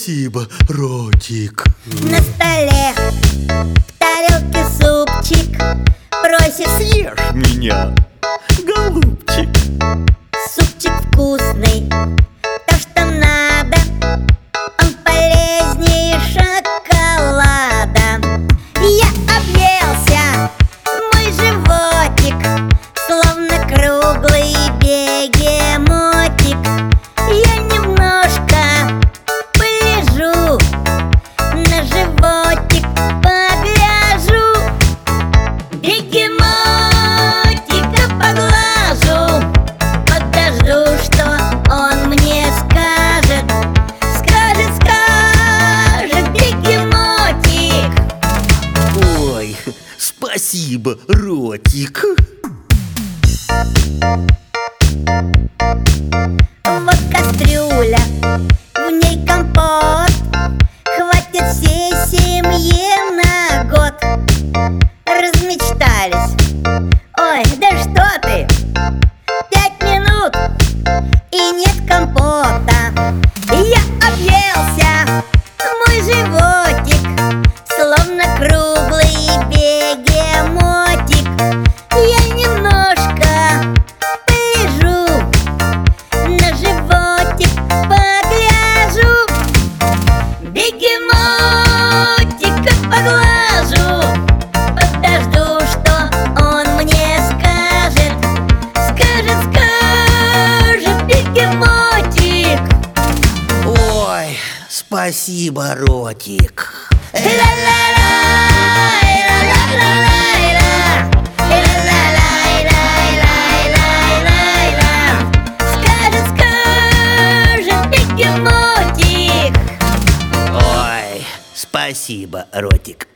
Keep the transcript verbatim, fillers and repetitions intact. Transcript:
Спасибо, Ротик. На столе в тарелке супчик, просит: съешь меня, голубчик. Супчик вкусный, то, что надо, он полезнее шоколада. Я объелся, мой животик, словно круглый бегемотик. Я немножко полежу, на животик погляжу, бегемотика поглажу, подожду, что он мне скажет. Скажет, скажет бегемотик. Ой, спасибо, Ротик. Вот кастрюля, в ней компот, хватит всей семье на год. Размечтались. Ой, да что ты! Пять минут и нет компота. Я объелся, мой животик, словно круглый бегемотик. Я немножко полежу, на животик погляжу, бегемотика поглажу, подожду, что он мне скажет. Скажет, скажет бегемотик. Ой, спасибо, Ротик. Скажет, скажет бегемотик. Ой, спасибо, Ротик.